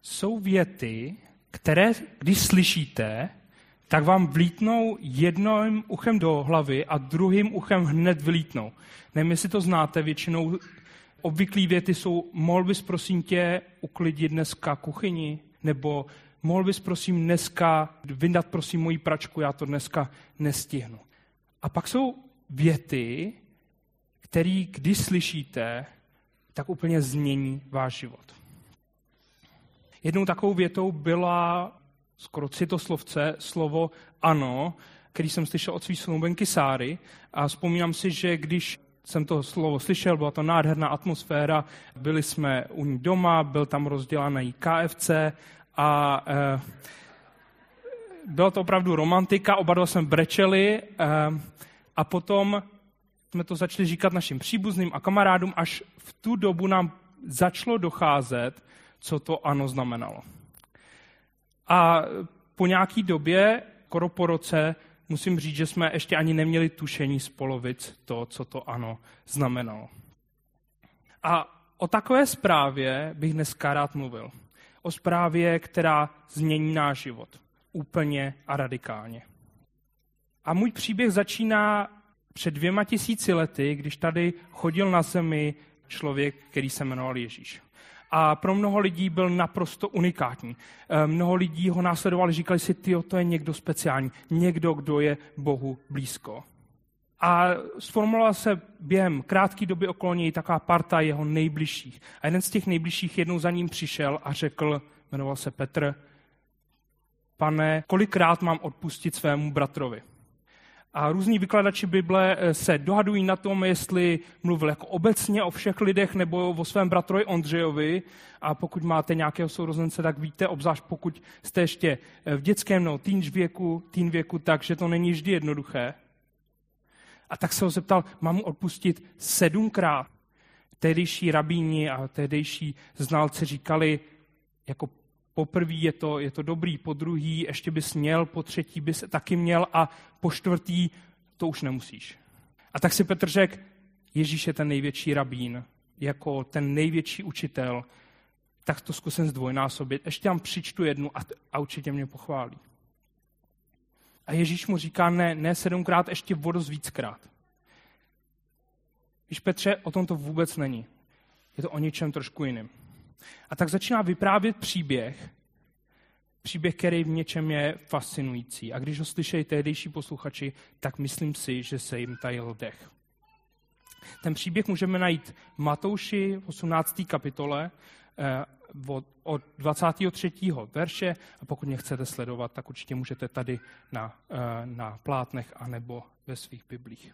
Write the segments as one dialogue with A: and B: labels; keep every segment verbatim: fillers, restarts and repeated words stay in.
A: jsou věty, které, když slyšíte, tak vám vlítnou jedním uchem do hlavy a druhým uchem hned vylítnou. Nevím, jestli to znáte, většinou obvyklý věty jsou: mohl bys prosím tě uklidit dneska kuchyni, nebo mohl bys prosím dneska vyndat prosím moji pračku, já to dneska nestihnu. A pak jsou věty, které, když slyšíte, tak úplně změní váš život. Jednou takovou větou byla skoro citoslovce slovo ano, který jsem slyšel od své snoubenky Sáry, a vzpomínám si, že když jsem to slovo slyšel, byla to nádherná atmosféra, byli jsme u ní doma, byl tam rozdělaný K F C a e, byla to opravdu romantika, oba dva jsme brečeli e, a potom jsme to začali říkat našim příbuzným a kamarádům, až v tu dobu nám začalo docházet, co to ano znamenalo. A po nějaký době, skoro po roce, musím říct, že jsme ještě ani neměli tušení z polovic to, co to ano znamenalo. A o takové zprávě bych dneska rád mluvil. O zprávě, která změní náš život. Úplně a radikálně. A můj příběh začíná před dvěma tisíci lety, když tady chodil na zemi člověk, který se jmenoval Ježíš. A pro mnoho lidí byl naprosto unikátní. Mnoho lidí ho následovali, říkali si, tyjo, to je někdo speciální, někdo, kdo je Bohu blízko. A sformulovala se během krátké doby okolo něj taková parta jeho nejbližších. A jeden z těch nejbližších jednou za ním přišel a řekl, jmenoval se Petr: Pane, kolikrát mám odpustit svému bratrovi? A různí vykladači Bible se dohadují na tom, jestli mluvil jako obecně o všech lidech nebo o svém bratrovi Ondřejovi. A pokud máte nějakého sourozence, tak víte, obzvlášť pokud jste ještě v dětském nebo teen věku, teen věku, takže to není vždy jednoduché. A tak se ho zeptal, mám mu odpustit sedmkrát. Tehdejší rabíni a tehdejší znalci říkali, jako poprvý je to, je to dobrý, po druhý ještě bys měl, po třetí bys taky měl a po čtvrtý to už nemusíš. A tak si Petr řekl, Ježíš je ten největší rabín, jako ten největší učitel, tak to zkusím zdvojnásobit. Ještě tam přičtu jednu a, a určitě mě pochválí. A Ježíš mu říká, ne, ne sedmkrát, ještě o dost víckrát. Víš, Petře, o tom to vůbec není. Je to o něčem trošku jiným. A tak začíná vyprávět příběh, příběh, který v něčem je fascinující. A když ho slyšejí tehdejší posluchači, tak myslím si, že se jim tajil dech. Ten příběh můžeme najít v Matouši v osmnácté kapitole eh, od, od dvacátého třetího verše. A pokud mě chcete sledovat, tak určitě můžete tady na, eh, na plátnech anebo ve svých biblích.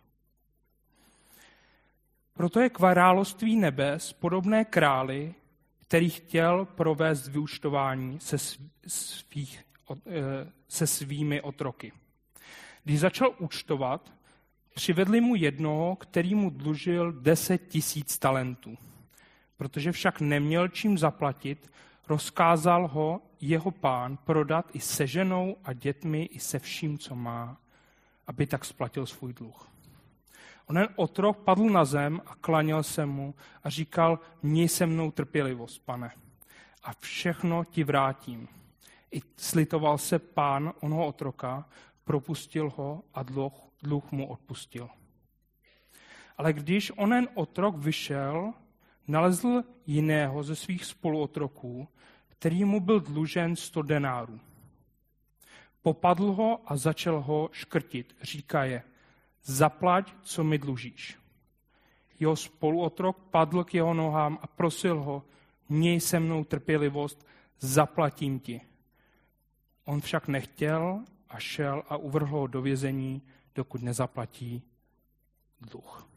A: Proto je království nebes podobné králi, který chtěl provést vyúčtování se, svých, se svými otroky. Když začal účtovat, přivedli mu jednoho, který mu dlužil deset tisíc talentů. Protože však neměl čím zaplatit, rozkázal ho jeho pán prodat i se ženou a dětmi, i se vším, co má, aby tak splatil svůj dluh. Onen otrok padl na zem a klaněl se mu a říkal, měj se mnou trpělivost, pane, a všechno ti vrátím. I slitoval se pán onoho otroka, propustil ho a dluh, dluh mu odpustil. Ale když onen otrok vyšel, nalezl jiného ze svých spoluotroků, který mu byl dlužen sto denárů. Popadl ho a začal ho škrtit, říkaje, zaplať, co mi dlužíš. Jeho spoluotrok padl k jeho nohám a prosil ho, měj se mnou trpělivost, zaplatím ti. On však nechtěl a šel a uvrhl ho do vězení, dokud nezaplatí dluh.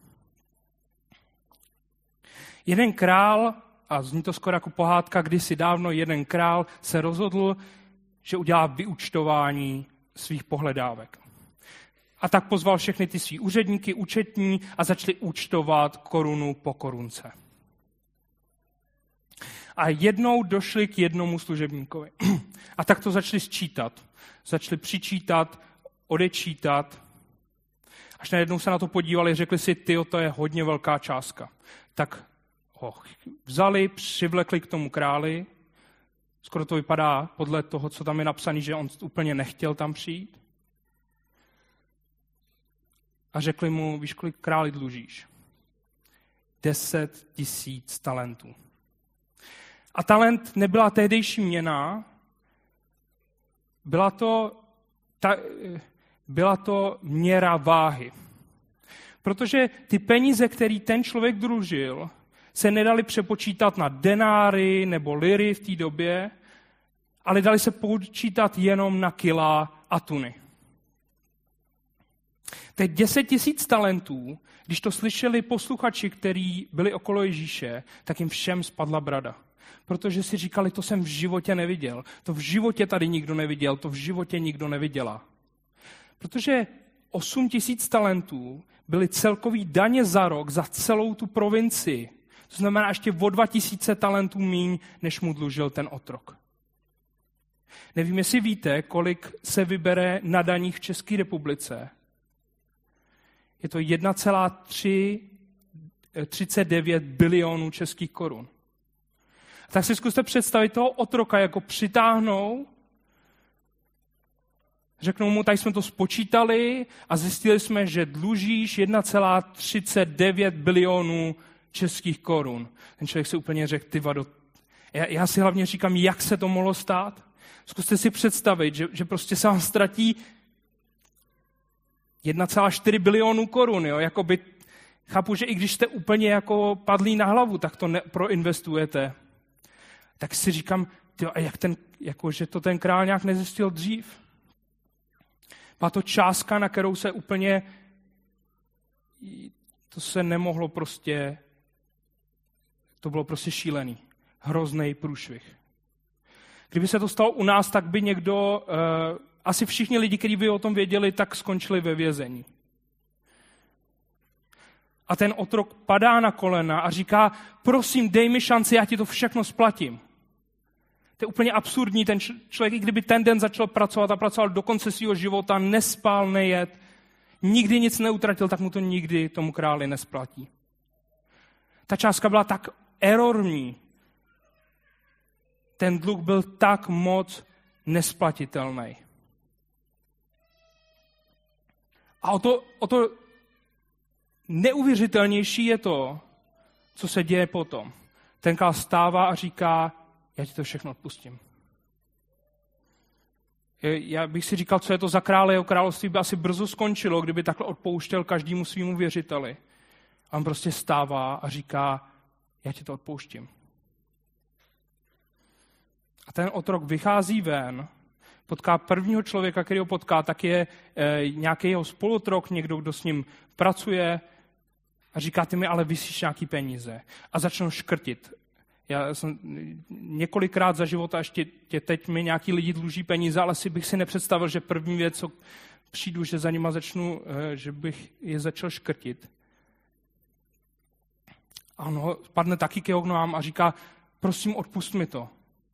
A: Jeden král, a zní to skoro jako pohádka, kdysi dávno jeden král se rozhodl, že udělá vyúčtování svých pohledávek. A tak pozval všechny ty svý úředníky, účetní a začali účtovat korunu po korunce. A jednou došli k jednomu služebníkovi. A tak to začali sčítat. Začali přičítat, odečítat. Až najednou se na to podívali, řekli si, tyjo, to je hodně velká částka. Tak ho vzali, přivlekli k tomu králi Skoro to vypadá podle toho, co tam je napsané, že on úplně nechtěl tam přijít. A řekli mu, víš, kolik králi dlužíš? Deset tisíc talentů. A talent nebyla tehdejší měna, byla to, ta, byla to měra váhy. Protože ty peníze, které ten člověk dlužil, se nedali přepočítat na denáry nebo liry v té době, ale dali se počítat jenom na kila a tuny. Teď deset tisíc talentů, když to slyšeli posluchači, kteří byli okolo Ježíše, tak jim všem spadla brada. Protože si říkali, to jsem v životě neviděl. To v životě tady nikdo neviděl, to v životě nikdo neviděla. Protože osm tisíc talentů byly celkový daně za rok za celou tu provincii. To znamená ještě o dva tisíce talentů míň, než mu dlužil ten otrok. Nevím, jestli víte, kolik se vybere na daních v České republice. Je to jedna celá třicet devět bilionů českých korun. Tak si zkuste představit toho otroka, jako přitáhnou, řeknou mu, tady jsme to spočítali a zjistili jsme, že dlužíš jedna celá třicet devět bilionů českých korun. Ten člověk si úplně řekl, ty vado, já, já si hlavně říkám, jak se to mohlo stát. Zkuste si představit, že, že prostě se vám ztratí jedna celá čtyři bilionu korun, jo, jakoby, chápu, že i když jste úplně jako padlí na hlavu, tak to neproinvestujete. Tak si říkám, tyjo, a jak ten, jako, že to ten král nějak nezjistil dřív. Byla to částka, na kterou se úplně, to se nemohlo prostě, to bylo prostě šílený, hrozný průšvih. Kdyby se to stalo u nás, tak by někdo, uh, asi všichni lidi, kteří by o tom věděli, tak skončili ve vězení. A ten otrok padá na kolena a říká, prosím, dej mi šanci, já ti to všechno splatím. To je úplně absurdní. Ten člověk, i kdyby ten den začal pracovat a pracoval do konce svého života, nespal, nejet, nikdy nic neutratil, tak mu to nikdy tomu králi nesplatí. Ta částka byla tak erorní. Ten dluh byl tak moc nesplatitelný. A o to, o to neuvěřitelnější je to, co se děje potom. Ten král stává a říká, já ti to všechno odpustím. Já bych si říkal, co je to za krále, jeho království by asi brzo skončilo, kdyby takhle odpouštěl každému svýmu věřiteli. A on prostě stává a říká, já ti to odpouštím. A ten otrok vychází ven, potká prvního člověka, který ho potká, tak je e, nějaký jeho spoluotrok, někdo, kdo s ním pracuje a říká, ty mi ale vysíš nějaký peníze. A začnou škrtit. Já jsem několikrát za života, ještě tě, teď mi nějaký lidi dluží peníze, ale si bych si nepředstavil, že první věc, co přijdu, že za nima začnu, e, že bych je začal škrtit. A on ho padne taky k jeho nohám a říká, prosím, odpust mi to.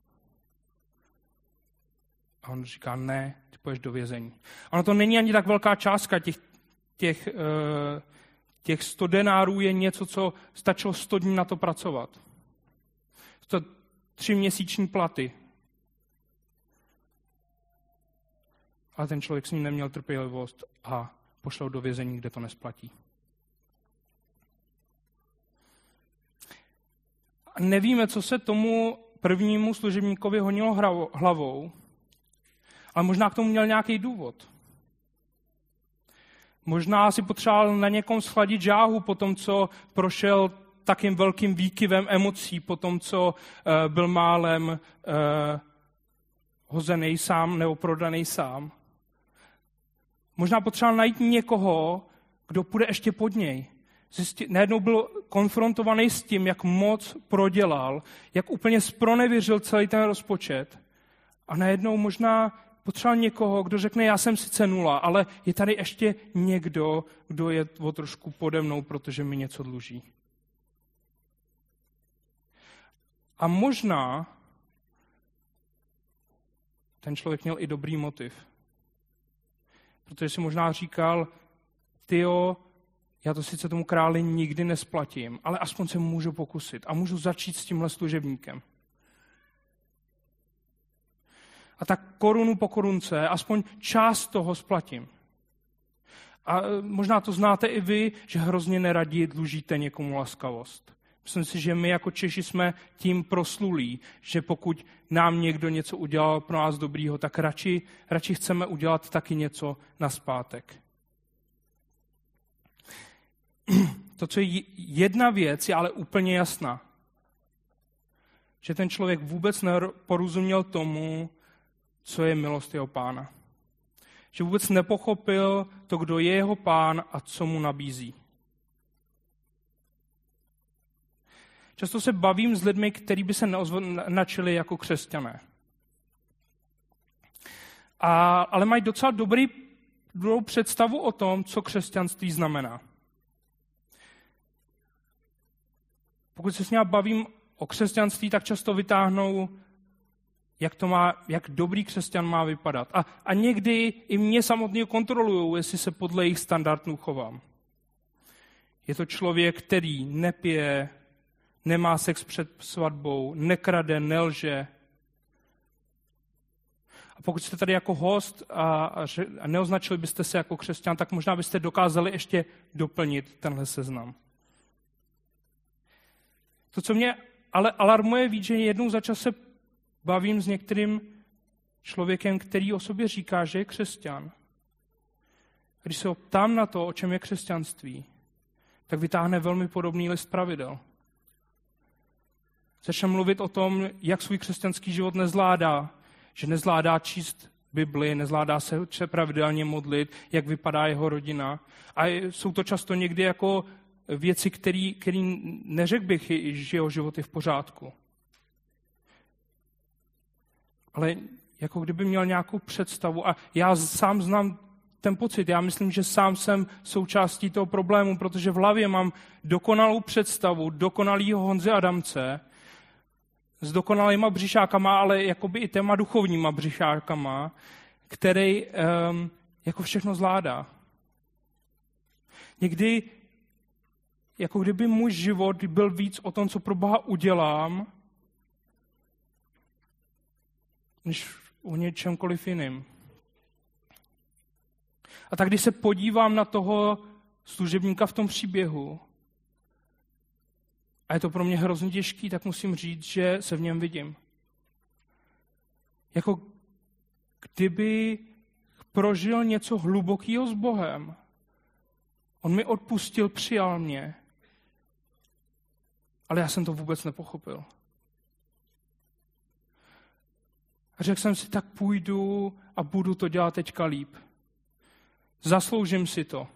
A: A on říká, ne, ty půjdeš do vězení. Ono to není ani tak velká částka, těch, těch, těch sto denárů je něco, co stačilo sto dní na to pracovat. To tři měsíční platy. Ale ten člověk s ním neměl trpělivost a pošlou do vězení, kde to nesplatí. A nevíme, co se tomu prvnímu služebníkovi honilo hlavou, ale možná k tomu měl nějaký důvod. Možná si potřeboval na někom schladit žáhu po tom, co prošel takým velkým výkyvem emocí, po tom, co uh, byl málem uh, hozený sám nebo prodaný sám. Možná potřeboval najít někoho, kdo půjde ještě pod něj. Zjistit, najednou byl konfrontovaný s tím, jak moc prodělal, jak úplně zpronevěřil celý ten rozpočet. A najednou možná potřeboval někoho, kdo řekne, já jsem sice nula, ale je tady ještě někdo, kdo je o trošku pode mnou, protože mi něco dluží. A možná ten člověk měl i dobrý motiv. Protože si možná říkal, tyjo, já to sice tomu králi nikdy nesplatím, ale aspoň se můžu pokusit a můžu začít s tímhle služebníkem. A tak korunu po korunce, aspoň část toho splatím. A možná to znáte i vy, že hrozně neradi dlužíte někomu laskavost. Myslím si, že my jako Češi jsme tím proslulí, že pokud nám někdo něco udělal pro nás dobrýho, tak radši, radši chceme udělat taky něco nazpátek. To, co je jedna věc, je ale úplně jasná. Že ten člověk vůbec neporozuměl tomu, co je milost jeho pána. Že vůbec nepochopil to, kdo je jeho pán a co mu nabízí. Často se bavím s lidmi, kteří by se neoznačili jako křesťané. A, ale mají docela dobrý, dobrou představu o tom, co křesťanství znamená. Pokud se s ním bavím o křesťanství, tak často vytáhnou, jak, to má, jak dobrý křesťan má vypadat. A, a někdy i mě samotně kontrolují, jestli se podle jejich standardů chovám. Je to člověk, který nepije, nemá sex před svatbou, nekrade, nelže. A pokud jste tady jako host a, a, a neoznačili byste se jako křesťan, tak možná byste dokázali ještě doplnit tenhle seznam. To, co mě ale alarmuje víc, že jednou za čas se bavím s některým člověkem, který o sobě říká, že je křesťan. Když se ho ptám na to, o čem je křesťanství, tak vytáhne velmi podobný list pravidel. Začne mluvit o tom, jak svůj křesťanský život nezvládá, že nezvládá číst Bibli, nezvládá se pravidelně modlit, jak vypadá jeho rodina. A jsou to často někdy jako věci, který, který neřekl bych, že jeho život je v pořádku. Ale jako kdyby měl nějakou představu. A já sám znám ten pocit. Já myslím, že sám jsem součástí toho problému, protože v hlavě mám dokonalou představu dokonalýho Honzy Adamce s dokonalýma břišákama, ale jakoby i těma duchovníma břišákama, který um, jako všechno zvládá. Někdy jako kdyby můj život byl víc o tom, co pro Boha udělám, než o něčemkoliv jiným. A tak když se podívám na toho služebníka v tom příběhu, a je to pro mě hrozně těžký, tak musím říct, že se v něm vidím. Jako kdyby prožil něco hlubokého s Bohem. On mi odpustil, přijal mě. Ale já jsem to vůbec nepochopil. A řekl jsem si, tak půjdu a budu to dělat teďka líp. Zasloužím si to.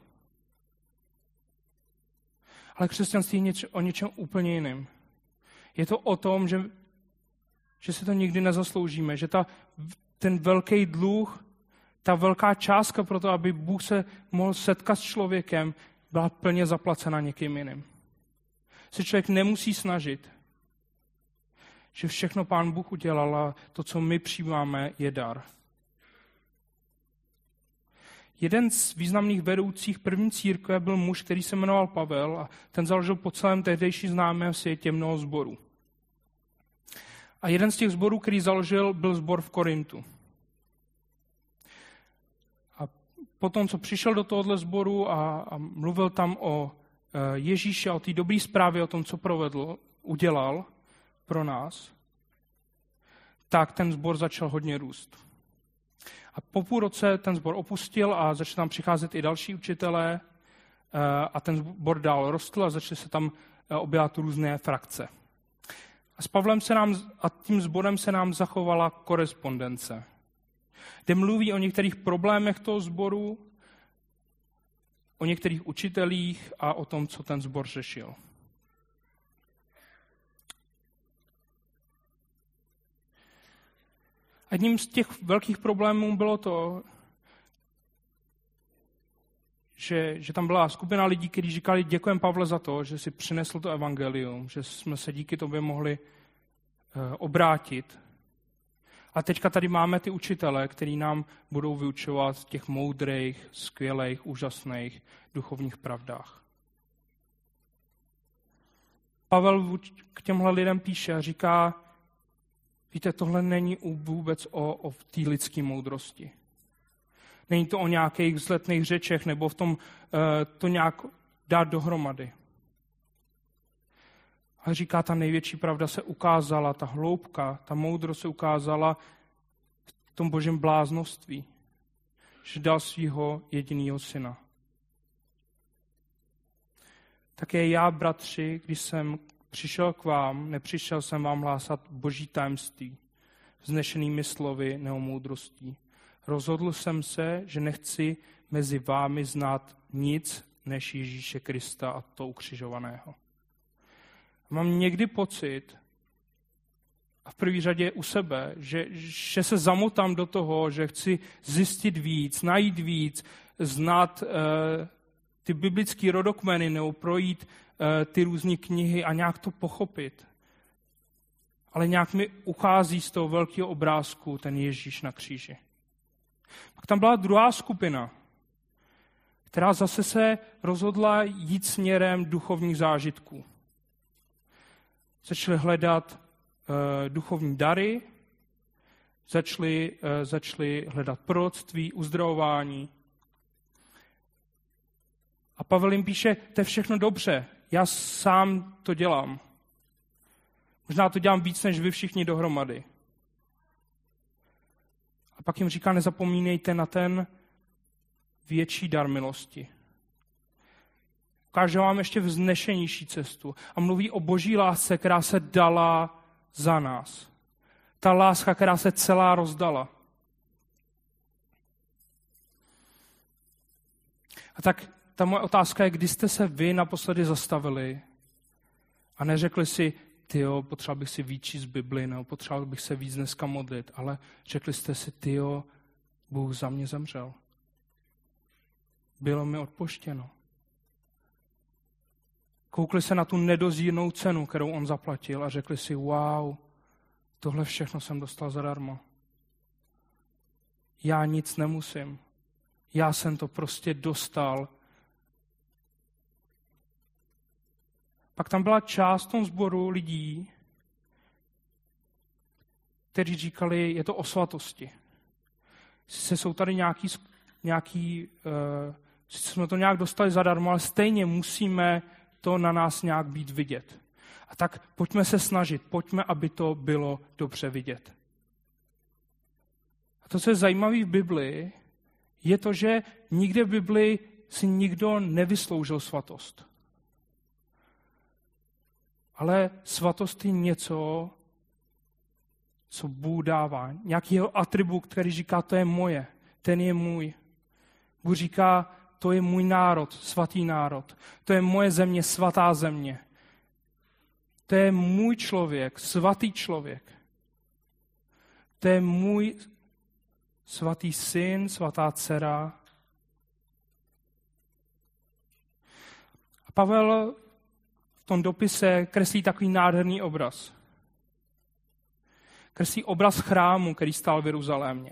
A: Ale křesťanství je něč, o něčem úplně jiným. Je to o tom, že, že si to nikdy nezasloužíme, že ta, ten velký dluh, ta velká částka pro to, aby Bůh se mohl setkat s člověkem, byla plně zaplacena někým jiným. Se člověk nemusí snažit, že všechno Pán Bůh udělal a to, co my přijímáme, je dar. Jeden z významných vedoucích první církve byl muž, který se jmenoval Pavel a ten založil po celém tehdejší známém světě mnoho sborů. A jeden z těch sborů, který založil, byl sbor v Korintu. A potom, co přišel do tohohle sboru a, a mluvil tam o Ježíši a o té dobré zprávě, o tom, co provedl, udělal pro nás, tak ten sbor začal hodně růst. A po půl roce ten sbor opustil a začali tam přicházet i další učitelé a ten sbor dál rostl a začaly se tam objevat různé frakce. A s Pavlem se nám, a tím sborem se nám zachovala korespondence, kde mluví o některých problémech toho sboru, o některých učitelích a o tom, co ten sbor řešil. A jedním z těch velkých problémů bylo to, že, že tam byla skupina lidí, kteří říkali, děkujeme Pavle za to, že si přinesl to evangelium, že jsme se díky tobě mohli uh, obrátit. A teďka tady máme ty učitele, kteří nám budou vyučovat v těch moudrých, skvělých, úžasných duchovních pravdách. Pavel k těmhle lidem píše a říká, Víte, tohle není vůbec o, o té lidské moudrosti. Není to o nějakých vzletných řečech nebo v tom uh, to nějak dát dohromady. A říká, ta největší pravda se ukázala, ta hloubka, ta moudrost se ukázala v tom božím bláznoství, že dal svýho jedinýho syna. Také já, bratři, když jsem přišel k vám, nepřišel jsem vám hlásat boží tajemství, vznešenými slovy nebo moudrostí. Rozhodl jsem se, že nechci mezi vámi znát nic než Ježíše Krista a to ukřižovaného. Mám někdy pocit, a v první řadě u sebe, že, že se zamotám do toho, že chci zjistit víc, najít víc, znát uh, ty biblické rodokmeny nebo projít uh, ty různé knihy a nějak to pochopit. Ale nějak mi uchází z toho velkého obrázku ten Ježíš na kříži. Pak tam byla druhá skupina, která zase se rozhodla jít směrem duchovních zážitků. Začali hledat uh, duchovní dary, začali, uh, začali hledat proroctví, uzdravování. A Pavel jim píše, to je všechno dobře, já sám to dělám. Možná to dělám víc, než vy všichni dohromady. A pak jim říká, nezapomínejte na ten větší dar milosti. Ukáže vám ještě vznešenější cestu a mluví o boží lásce, která se dala za nás. Ta láska, která se celá rozdala. A tak ta moje otázka je, kdy jste se vy naposledy zastavili a neřekli si, tyjo, potřeboval bych si víc číst Bibli, nebo potřeboval bych se víc dneska modlit, ale řekli jste si, tyjo, Bůh za mě zemřel. Bylo mi odpuštěno. Koukli se na tu nedozírnou cenu, kterou on zaplatil a řekli si, wow, tohle všechno jsem dostal zadarmo. Já nic nemusím. Já jsem to prostě dostal. Pak tam byla část v tom sboru lidí, kteří říkali, je to o svatosti. Sice jsou tady nějaký, nějaký uh, sice jsme to nějak dostali zadarmo, ale stejně musíme to na nás nějak být vidět. A tak pojďme se snažit, pojďme, aby to bylo dobře vidět. A to, co je zajímavé v Biblii, je to, že nikde v Biblii si nikdo nevysloužil svatost. Ale svatost je něco, co Bůh dává. Nějaký jeho atribut, který říká, to je moje, ten je můj. Bůh říká, to je můj národ, svatý národ. To je moje země, svatá země. To je můj člověk, svatý člověk. To je můj svatý syn, svatá dcera. A Pavel v tom dopise kreslí takový nádherný obraz. Kreslí obraz chrámu, který stál v Jeruzalémě.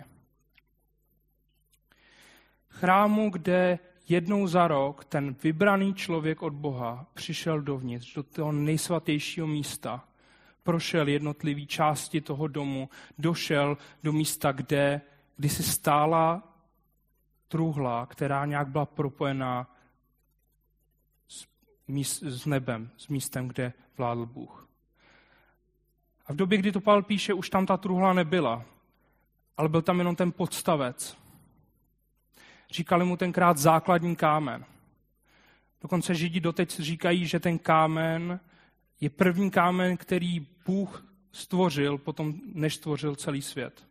A: Chrámu, kde jednou za rok ten vybraný člověk od Boha přišel dovnitř, do toho nejsvatějšího místa, prošel jednotlivý části toho domu, došel do místa, kde kdysi stála truhla, která nějak byla propojená s, míst, s nebem, s místem, kde vládl Bůh. A v době, kdy to Pavel píše, už tam ta truhla nebyla, ale byl tam jenom ten podstavec. Říkali mu tenkrát základní kámen. Dokonce Židi doteď říkají, že ten kámen je první kámen, který Bůh stvořil, potom než stvořil celý svět.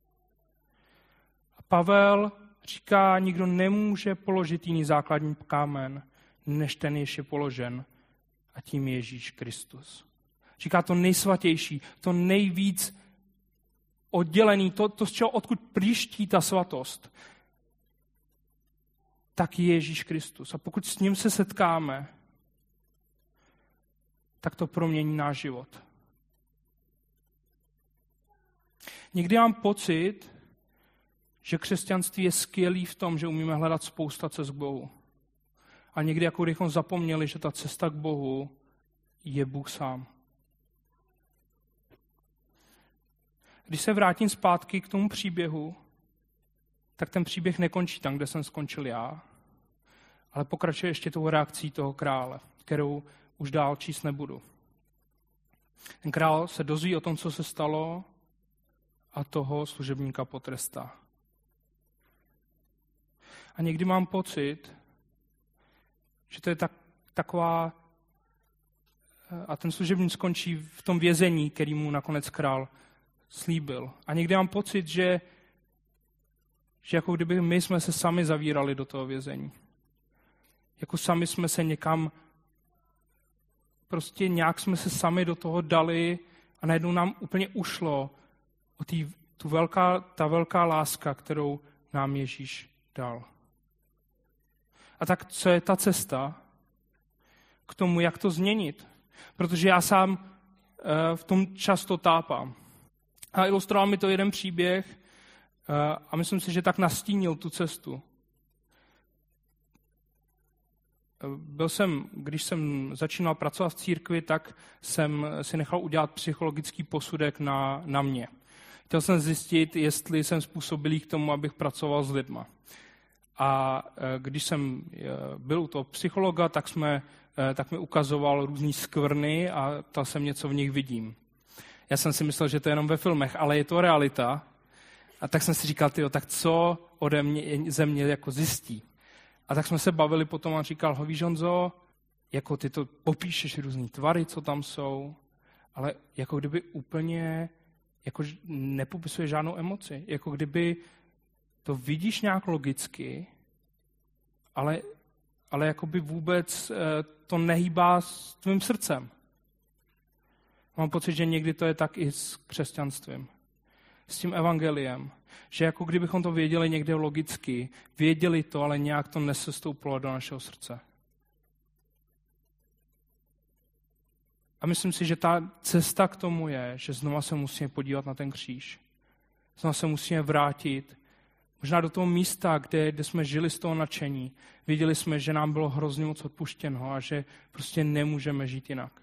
A: A Pavel říká, nikdo nemůže položit jiný základní kámen, než ten jež je položen, a tím je Ježíš Kristus. Říká to nejsvatější, to nejvíc oddělený, to, to z čeho odkud příští ta svatost, tak je Ježíš Kristus. A pokud s ním se setkáme, tak to promění náš život. Někdy mám pocit, že křesťanství je skvělý v tom, že umíme hledat spousta cest k Bohu. A někdy jako bychom zapomněli, že ta cesta k Bohu je Bůh sám. když se vrátím zpátky k tomu příběhu, tak ten příběh nekončí tam, kde jsem skončil já, ale pokračuje ještě tou reakcí toho krále, kterou už dál číst nebudu. Ten král se dozví o tom, co se stalo, a toho služebníka potrestá. A někdy mám pocit, že to je tak, taková... A ten služebník skončí v tom vězení, který mu nakonec král slíbil. A někdy mám pocit, že, že jako kdyby my jsme se sami zavírali do toho vězení. Jako sami jsme se někam, prostě nějak jsme se sami do toho dali a najednou nám úplně ušlo o tý, tu velká, ta velká láska, kterou nám Ježíš dal. A tak co je ta cesta k tomu, jak to změnit? Protože já sám uh, v tom často tápám. A ilustroval mi to jeden příběh uh, a myslím si, že tak nastínil tu cestu. Byl jsem, když jsem začínal pracovat v církvi, tak jsem si nechal udělat psychologický posudek na, na mě. Chtěl jsem zjistit, jestli jsem způsobilý k tomu, abych pracoval s lidma. A když jsem byl u toho psychologa, tak, jsme, tak mi ukazoval různý skvrny a ptal jsem něco v nich vidím. Já jsem si myslel, že to je jenom ve filmech, ale je to realita. A tak jsem si říkal, tyjo, tak co ode mě, ze mě jako zjistí. A tak jsme se bavili potom a říkal, ho víš, Honzo, jako ty to popíšeš různý tvary, co tam jsou, ale jako kdyby úplně jako nepopisuje žádnou emoci. Jako kdyby to vidíš nějak logicky, ale, ale jako by vůbec to nehýbá s tvým srdcem. Mám pocit, že někdy to je tak i s křesťanstvím. S tím evangeliem. Že jako kdybychom to věděli někde logicky, věděli to, ale nějak to nesestoupilo do našeho srdce. A myslím si, že ta cesta k tomu je, že znova se musíme podívat na ten kříž. Znova se musíme vrátit možná do toho místa, kde, kde jsme žili z toho nadšení. Viděli jsme, že nám bylo hrozně moc odpuštěno a že prostě nemůžeme žít jinak.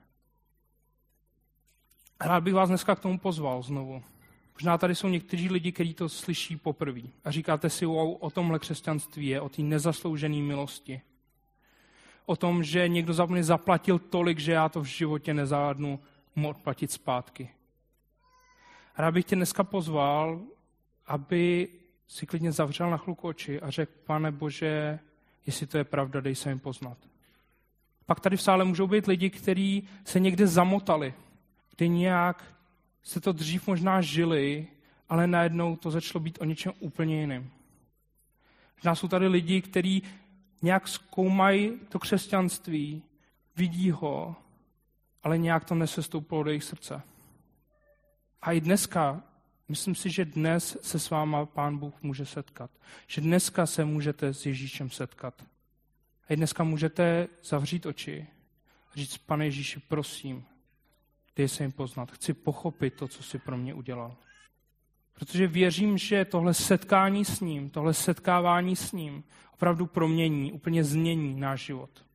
A: Rád bych vás dneska k tomu pozval znovu. Možná tady jsou někteří lidi, kteří to slyší poprvé a říkáte si, wow, o tomhle křesťanství je, o té nezasloužené milosti. O tom, že někdo za mě zaplatil tolik, že já to v životě nezvládnu mu odplatit zpátky. Rád bych tě dneska pozval, aby si klidně zavřel na chvilku oči a řekl, Pane Bože, jestli to je pravda, dej se jim poznat. Pak tady v sále můžou být lidi, kteří se někde zamotali, kde nějak se to dřív možná žili, ale najednou to začalo být o něčem úplně jiném. Možná jsou tady lidi, kteří nějak zkoumají to křesťanství, vidí ho, ale nějak to nesestoupilo do jejich srdce. A i dneska, myslím si, že dnes se s váma Pán Bůh může setkat. Že dneska se můžete s Ježíšem setkat. A i dneska můžete zavřít oči a říct, Pane Ježíši, prosím, dej se jim poznat. Chci pochopit to, co jsi pro mě udělal. Protože věřím, že tohle setkání s ním, tohle setkávání s ním opravdu promění, úplně změní náš život.